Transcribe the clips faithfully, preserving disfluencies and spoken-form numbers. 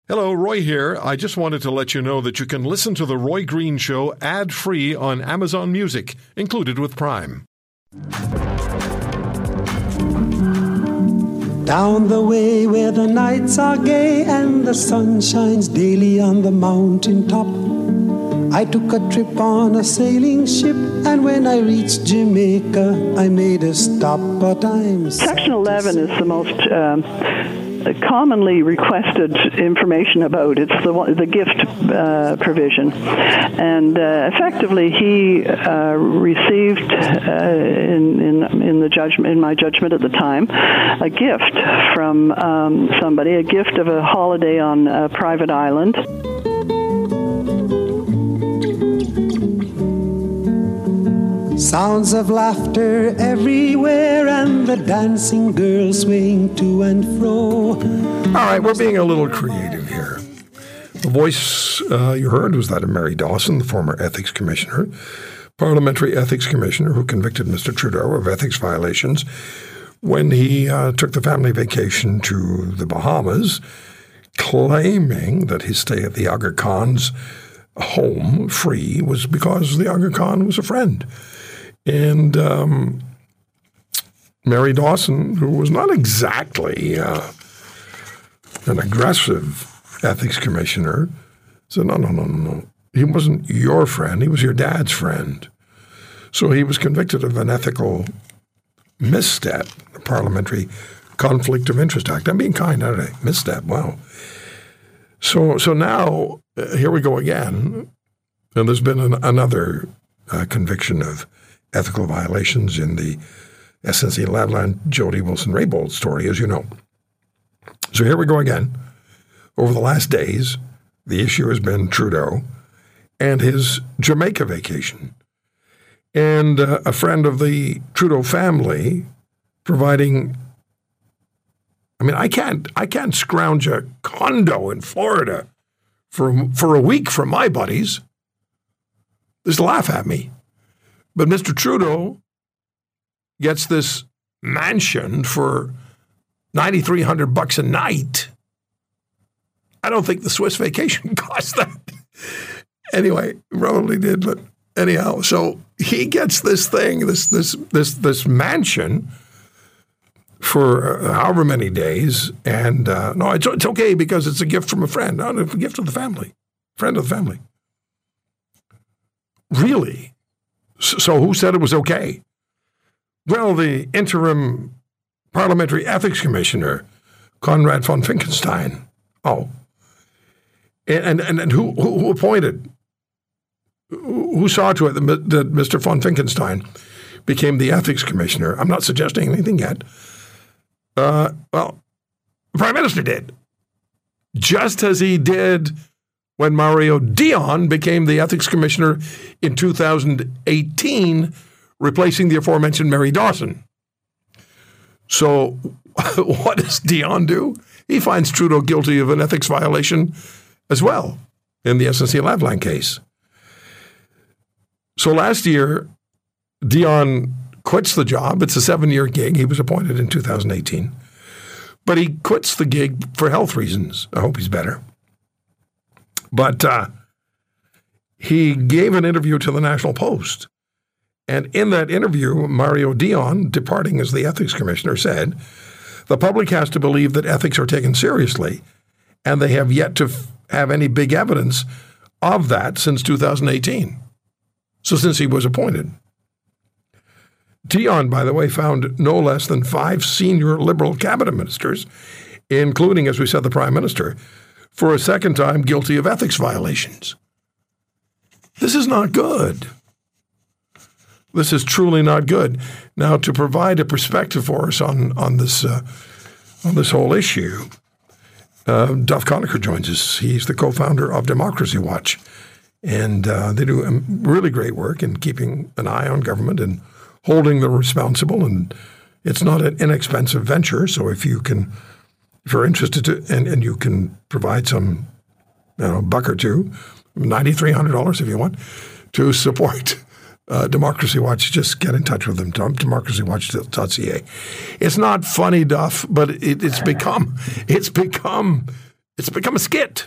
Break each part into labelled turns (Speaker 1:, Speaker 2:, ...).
Speaker 1: Hello, Roy here. I just wanted to let you know that you can listen to The Roy Green Show ad-free on Amazon Music, included with Prime.
Speaker 2: Down the way where the nights are gay and the sun shines daily on the mountain top, I took a trip on a sailing ship, and when I reached Jamaica, I made a stop, but I'm...
Speaker 3: Section eleven is the most um, commonly requested information about. It's the the gift uh, provision. And uh, effectively, he uh, received, uh, in, in, in, the judgment, in my judgment at the time, a gift from um, somebody, a gift of a holiday on a private island.
Speaker 2: Sounds of laughter everywhere and the dancing girls swaying to and fro.
Speaker 1: All right, we're being a little creative here. The voice uh, you heard was that of Mary Dawson, the former ethics commissioner, parliamentary ethics commissioner who convicted Mister Trudeau of ethics violations when he uh, took the family vacation to the Bahamas, claiming that his stay at the Aga Khan's home free was because the Aga Khan was a friend. And um, Mary Dawson, who was not exactly uh, an aggressive ethics commissioner, said, no, no, no, no, no. He wasn't your friend. He was your dad's friend. So he was convicted of an ethical misstep, the Parliamentary Conflict of Interest Act. I'm being kind, aren't I? Misstep, wow. So, so now, uh, here we go again. And there's been an, another uh, conviction of ethical violations in the S N C Lavalin Jody Wilson-Raybould story, as you know. So here we go again. Over the last days, the issue has been Trudeau and his Jamaica vacation. And uh, a friend of the Trudeau family providing, I mean, I can't, I can't scrounge a condo in Florida for, for a week from my buddies. Just laugh at me. But Mister Trudeau gets this mansion for nine thousand three hundred bucks a night. I don't think the Swiss vacation cost that. Anyway, probably did, but anyhow, so he gets this thing, this this this this mansion for uh, however many days, and uh, no, it's it's okay because it's a gift from a friend. No, it's a gift of the family, friend of the family. Really? So who said it was okay? Well, the interim parliamentary ethics commissioner, Conrad von Finkenstein. Oh. And and, and who, who appointed, who saw to it that, that Mister von Finkenstein became the ethics commissioner? I'm not suggesting anything yet. Uh, well, the Prime Minister did. Just as he did when Mario Dion became the ethics commissioner in two thousand eighteen, replacing the aforementioned Mary Dawson. So what does Dion do? He finds Trudeau guilty of an ethics violation as well in the S N C Lavalin case. So last year, Dion quits the job. It's a seven-year gig. He was appointed in two thousand eighteen. But he quits the gig for health reasons. I hope he's better. But uh, he gave an interview to the National Post. And in that interview, Mario Dion, departing as the ethics commissioner, said, the public has to believe that ethics are taken seriously, and they have yet to f- have any big evidence of that since two thousand eighteen. So since he was appointed. Dion, by the way, found no less than five senior Liberal cabinet ministers, including, as we said, the Prime Minister, for a second time guilty of ethics violations. This is not good. This is truly not good. Now, to provide a perspective for us on on this uh, on this whole issue, uh, Duff Conacher joins us. He's the co-founder of Democracy Watch, and uh, they do really great work in keeping an eye on government and holding them responsible. And it's not an inexpensive venture. So if you can, if you're interested to, and, and you can provide some, you know, buck or two, nine thousand three hundred dollars if you want, to support Uh, Democracy Watch, just get in touch with them, democracy watch dot c a. It's not funny, Duff, but it, it's become it's become It's become a skit.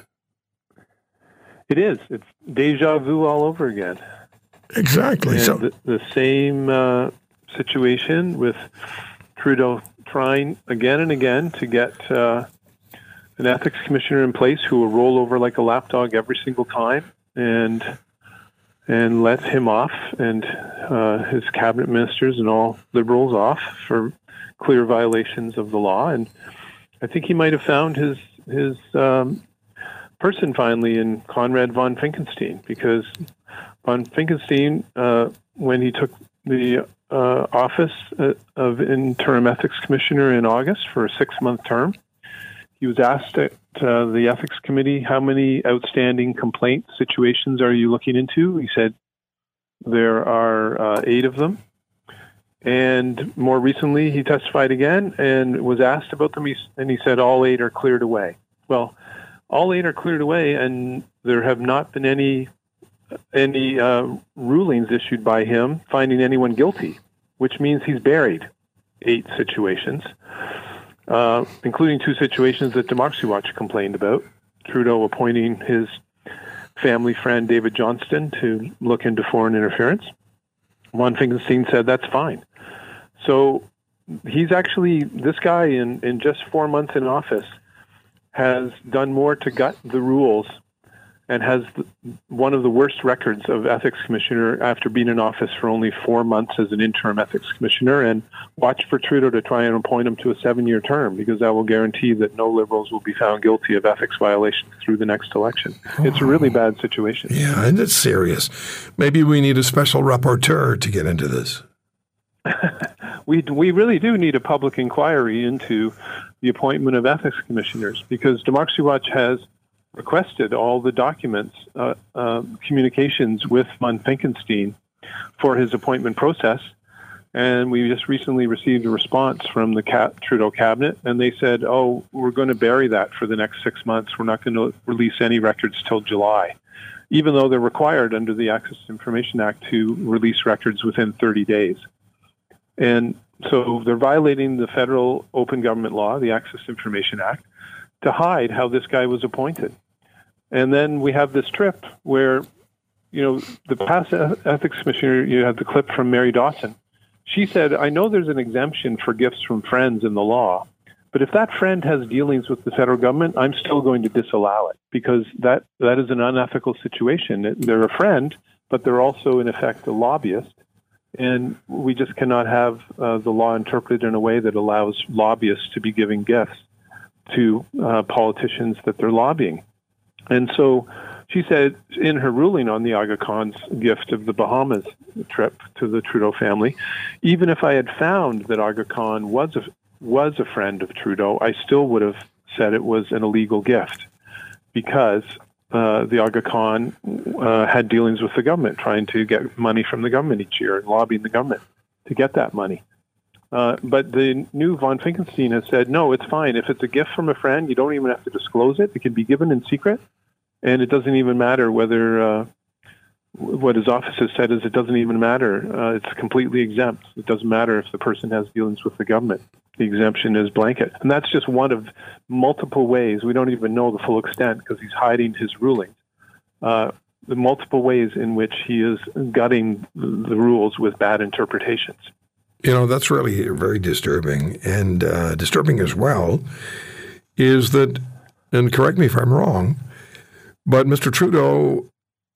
Speaker 4: It is. It's deja vu all over again.
Speaker 1: Exactly.
Speaker 4: And
Speaker 1: so
Speaker 4: the, the same uh, situation with Trudeau trying again and again to get uh, an ethics commissioner in place who will roll over like a lapdog every single time and and let him off and uh, his cabinet ministers and all Liberals off for clear violations of the law. And I think he might have found his his um, person finally in Conrad von Finkenstein, because von Finkenstein, uh, when he took the uh, office uh, of interim ethics commissioner in August for a six-month term, he was asked at uh, the ethics committee, how many outstanding complaint situations are you looking into? He said, there are uh, eight of them. And more recently, he testified again and was asked about them, and he said all eight are cleared away. Well, all eight are cleared away, and there have not been any any uh, rulings issued by him finding anyone guilty, which means he's buried eight situations, uh, including two situations that Democracy Watch complained about. Trudeau appointing his family friend David Johnston to look into foreign interference. Von Finkenstein said that's fine. So he's actually, this guy in, in just four months in office has done more to gut the rules and has the, one of the worst records of ethics commissioner after being in office for only four months as an interim ethics commissioner. And watch for Trudeau to try and appoint him to a seven-year term, because that will guarantee that no Liberals will be found guilty of ethics violations through the next election. Oh. It's a really bad situation.
Speaker 1: Yeah, and it's serious. Maybe we need a special rapporteur to get into this.
Speaker 4: we we really do need a public inquiry into the appointment of ethics commissioners, because Democracy Watch has requested all the documents, uh, uh, communications with von Finkenstein for his appointment process. And we just recently received a response from the Trudeau cabinet, and they said, oh, we're going to bury that for the next six months. We're not going to release any records till July, even though they're required under the Access to Information Act to release records within thirty days. And so they're violating the federal open government law, the Access to Information Act, to hide how this guy was appointed. And then we have this trip where, you know, the past ethics commissioner, you had the clip from Mary Dawson. She said, I know there's an exemption for gifts from friends in the law, but if that friend has dealings with the federal government, I'm still going to disallow it, because that, that is an unethical situation. They're a friend, but they're also, in effect, a lobbyist. And we just cannot have uh, the law interpreted in a way that allows lobbyists to be giving gifts to uh, politicians that they're lobbying. And so she said in her ruling on the Aga Khan's gift of the Bahamas trip to the Trudeau family, even if I had found that Aga Khan was a, was a friend of Trudeau, I still would have said it was an illegal gift, because uh, the Aga Khan uh, had dealings with the government, trying to get money from the government each year and lobbying the government to get that money. Uh, but the new von Finkenstein has said, no, it's fine. If it's a gift from a friend, you don't even have to disclose it. It can be given in secret. And it doesn't even matter whether, uh, what his office has said is it doesn't even matter. Uh, it's completely exempt. It doesn't matter if the person has dealings with the government. The exemption is blanket. And that's just one of multiple ways. We don't even know the full extent, because he's hiding his rulings. Uh, the multiple ways in which he is gutting the rules with bad interpretations.
Speaker 1: You know, that's really very disturbing. And uh, disturbing as well is that, and correct me if I'm wrong, but Mister Trudeau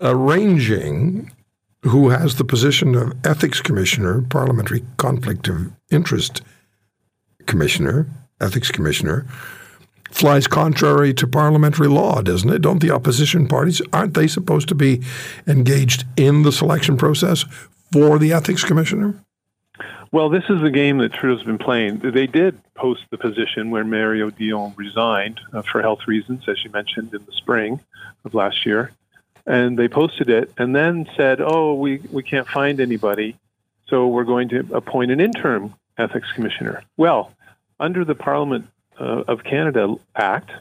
Speaker 1: arranging who has the position of Ethics Commissioner, Parliamentary Conflict of Interest Commissioner, Ethics Commissioner, flies contrary to parliamentary law, doesn't it? Don't the opposition parties, aren't they supposed to be engaged in the selection process for the Ethics Commissioner?
Speaker 4: Well, this is the game that Trudeau's been playing. They did post the position where Mario Dion resigned uh, for health reasons, as you mentioned, in the spring of last year. And they posted it and then said, oh, we, we can't find anybody, so we're going to appoint an interim ethics commissioner. Well, under the Parliament uh, of Canada Act,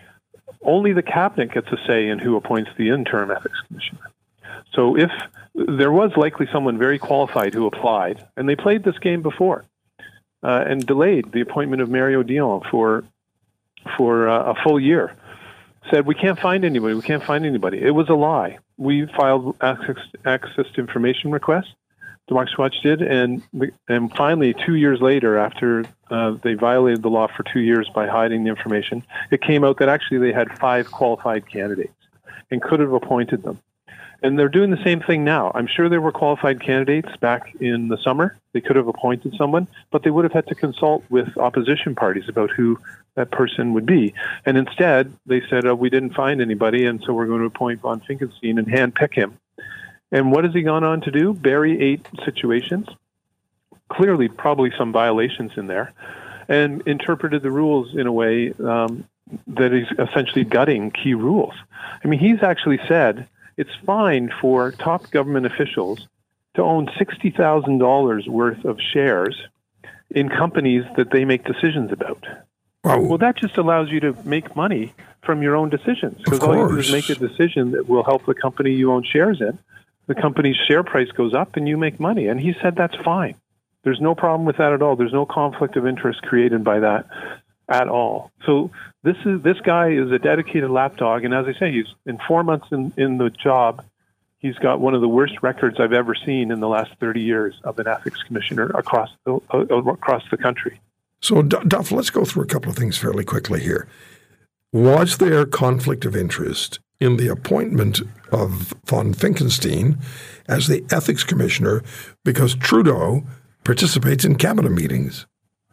Speaker 4: only the cabinet gets a say in who appoints the interim ethics commissioner. So if there was likely someone very qualified who applied, and they played this game before uh, and delayed the appointment of Mario Dion for for uh, a full year. said, we can't find anybody, we can't find anybody. It was a lie. We filed access, access to information requests, Democracy Watch did, and and finally, two years later, after uh, they violated the law for two years by hiding the information, it came out that actually they had five qualified candidates and could have appointed them. And they're doing the same thing now. I'm sure there were qualified candidates back in the summer. They could have appointed someone, but they would have had to consult with opposition parties about who that person would be. And instead, they said, oh, we didn't find anybody, and so we're going to appoint von Finkenstein and handpick him. And what has he gone on to do? Bury eight situations, clearly probably some violations in there, and interpreted the rules in a way um, that is essentially gutting key rules. I mean, he's actually said it's fine for top government officials to own sixty thousand dollars worth of shares in companies that they make decisions about.
Speaker 1: Wow.
Speaker 4: Well, that just allows you to make money from your own decisions, because all you do is make a decision that will help the company you own shares in. The company's share price goes up and you make money. And he said that's fine. There's no problem with that at all. There's no conflict of interest created by that at all. So this is this guy is a dedicated lapdog, and as I say, he's in four months in, in the job, he's got one of the worst records I've ever seen in the last thirty years of an ethics commissioner across the, uh, across the country.
Speaker 1: So, Duff, let's go through a couple of things fairly quickly here. Was there conflict of interest in the appointment of von Finkenstein as the ethics commissioner because Trudeau participates in cabinet meetings?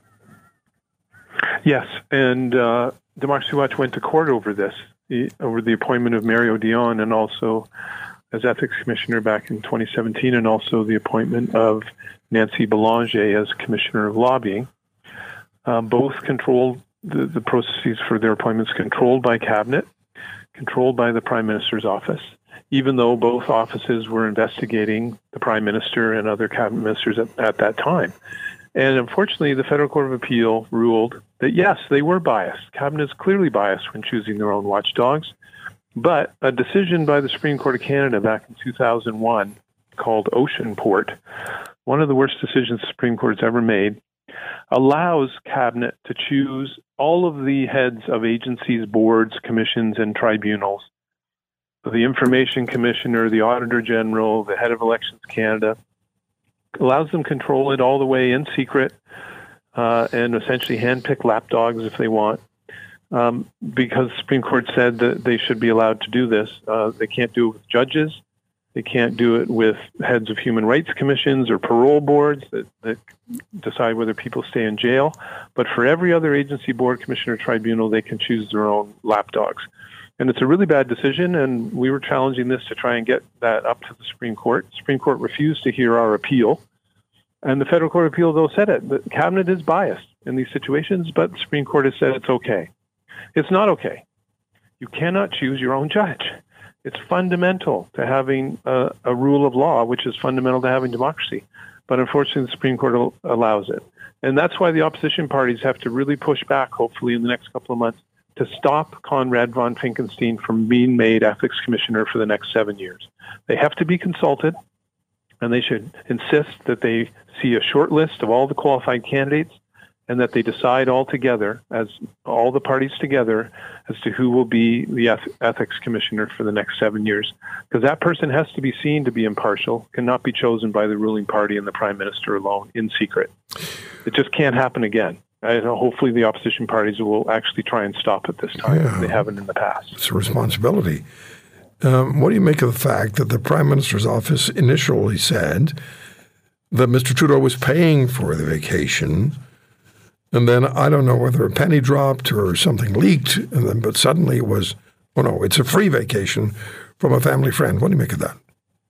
Speaker 4: Yes, and uh, Democracy Watch went to court over this, over the appointment of Mario Dion, and also as ethics commissioner back in twenty seventeen, and also the appointment of Nancy Belanger as commissioner of lobbying. Uh, both controlled the, the processes for their appointments, controlled by cabinet, controlled by the Prime Minister's office, even though both offices were investigating the Prime Minister and other cabinet ministers at, at that time. And unfortunately, the Federal Court of Appeal ruled that, yes, they were biased. Cabinet is clearly biased when choosing their own watchdogs. But a decision by the Supreme Court of Canada back in two thousand one called Oceanport, one of the worst decisions the Supreme Court has ever made, allows Cabinet to choose all of the heads of agencies, boards, commissions, and tribunals, the Information Commissioner, the Auditor General, the head of Elections Canada, allows them control it all the way in secret uh, and essentially handpick lapdogs if they want. Um, because the Supreme Court said that they should be allowed to do this. Uh, they can't do it with judges. They can't do it with heads of human rights commissions or parole boards that, that decide whether people stay in jail. But for every other agency, board, commissioner, tribunal, they can choose their own lapdogs. And it's a really bad decision, and we were challenging this to try and get that up to the Supreme Court. The Supreme Court refused to hear our appeal. And the Federal Court of Appeal, though, said it. The Cabinet is biased in these situations, but the Supreme Court has said it's okay. It's not okay. You cannot choose your own judge. It's fundamental to having a, a rule of law, which is fundamental to having democracy. But unfortunately, the Supreme Court al- allows it. And that's why the opposition parties have to really push back, hopefully in the next couple of months, to stop Conrad von Finkenstein from being made ethics commissioner for the next seven years. They have to be consulted, and they should insist that they see a short list of all the qualified candidates and that they decide all together, as all the parties together, as to who will be the eth- ethics commissioner for the next seven years. Because that person has to be seen to be impartial, cannot be chosen by the ruling party and the Prime Minister alone in secret. It just can't happen again. I know, hopefully the opposition parties will actually try and stop it this time. Yeah, they haven't in the past.
Speaker 1: It's a responsibility. Um, what do you make of the fact that the Prime Minister's office initially said that Mister Trudeau was paying for the vacation, and then I don't know whether a penny dropped or something leaked, and then but suddenly it was, oh no, it's a free vacation from a family friend. What do you make of that?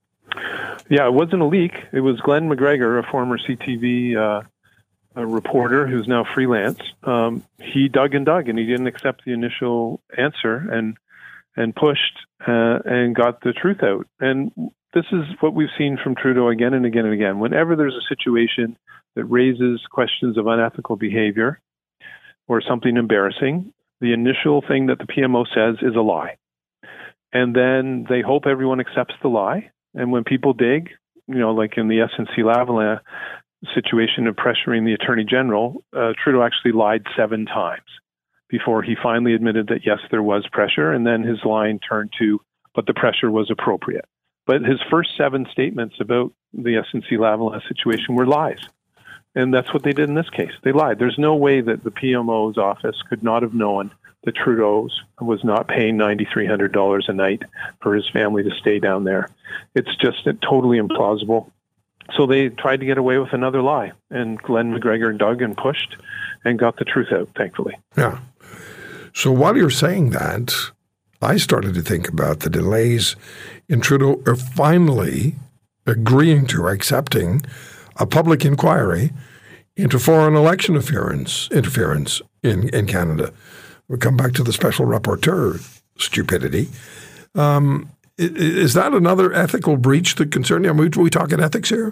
Speaker 4: Yeah, it wasn't a leak. It was Glenn McGregor, a former C T V uh, a reporter who's now freelance. Um, he dug and dug, and he didn't accept the initial answer and and pushed uh, and got the truth out. And this is what we've seen from Trudeau again and again and again. Whenever there's a situation that raises questions of unethical behavior or something embarrassing, the initial thing that the P M O says is a lie. And then they hope everyone accepts the lie. And when people dig, you know, like in the S N C Lavalin situation of pressuring the Attorney General, uh, Trudeau actually lied seven times. before he finally admitted that, yes, there was pressure, and then his line turned to, but the pressure was appropriate. But his first seven statements about the S N C-Lavalin situation were lies. And that's what they did in this case. They lied. There's no way that the P M O's office could not have known that Trudeau's was not paying nine thousand three hundred dollars a night for his family to stay down there. It's just totally implausible. So they tried to get away with another lie. And Glenn McGregor dug and pushed and got the truth out, thankfully.
Speaker 1: Yeah. So while you're saying that, I started to think about the delays in Trudeau finally agreeing to, accepting a public inquiry into foreign election interference, interference in, in Canada. We'll come back to the special rapporteur stupidity. Um, is that another ethical breach that concerns you? Are we, are we talking ethics here?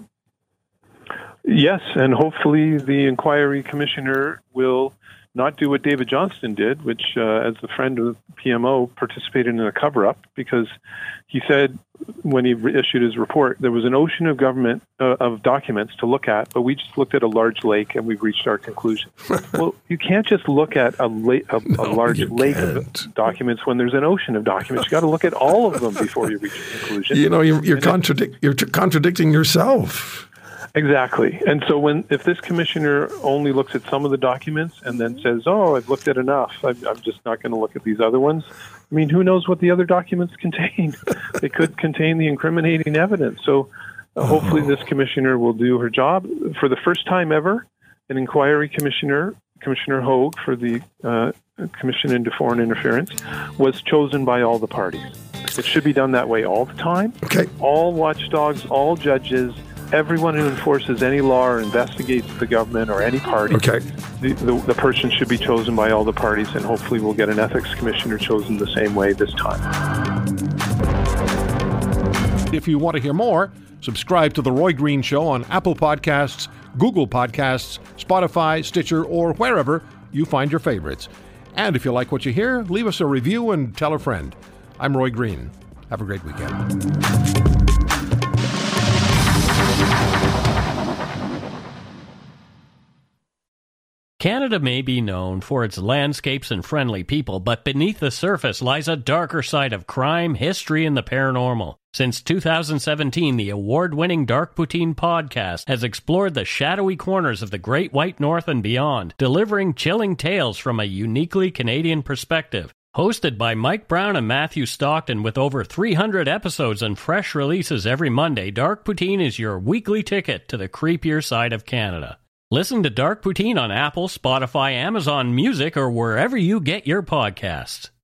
Speaker 4: Yes, and hopefully the inquiry commissioner will not do what David Johnston did, which, uh, as the friend of the P M O, participated in a cover-up, because he said when he re- issued his report, there was an ocean of government uh, of documents to look at, but we just looked at a large lake and we've reached our conclusion. Well, you can't just look at a, la- a,
Speaker 1: no,
Speaker 4: a large lake can't. of documents when there's an ocean of documents. You got to look at all of them before you reach a conclusion.
Speaker 1: You know, you're, you're, contradic- you're t- contradicting yourself.
Speaker 4: Exactly. And so when if this commissioner only looks at some of the documents and then says, oh, I've looked at enough, I'm, I'm just not going to look at these other ones, I mean, who knows what the other documents contain? They could contain the incriminating evidence. So uh, hopefully this commissioner will do her job. For the first time ever, an inquiry commissioner, Commissioner Hogue for the uh, Commission into Foreign Interference, was chosen by all the parties. It should be done that way all the time.
Speaker 1: Okay.
Speaker 4: All watchdogs, all judges, everyone who enforces any law or investigates the government or any party,
Speaker 1: okay.
Speaker 4: the, the, the person should be chosen by all the parties, and hopefully we'll get an ethics commissioner chosen the same way this time.
Speaker 5: If you want to hear more, subscribe to The Roy Green Show on Apple Podcasts, Google Podcasts, Spotify, Stitcher, or wherever you find your favorites. And if you like what you hear, leave us a review and tell a friend. I'm Roy Green. Have a great weekend.
Speaker 6: Canada may be known for its landscapes and friendly people, but beneath the surface lies a darker side of crime, history, and the paranormal. Since two thousand seventeen, the award-winning Dark Poutine podcast has explored the shadowy corners of the Great White North and beyond, delivering chilling tales from a uniquely Canadian perspective. Hosted by Mike Brown and Matthew Stockton with over three hundred episodes and fresh releases every Monday, Dark Poutine is your weekly ticket to the creepier side of Canada. Listen to Dark Poutine on Apple, Spotify, Amazon Music, or wherever you get your podcasts.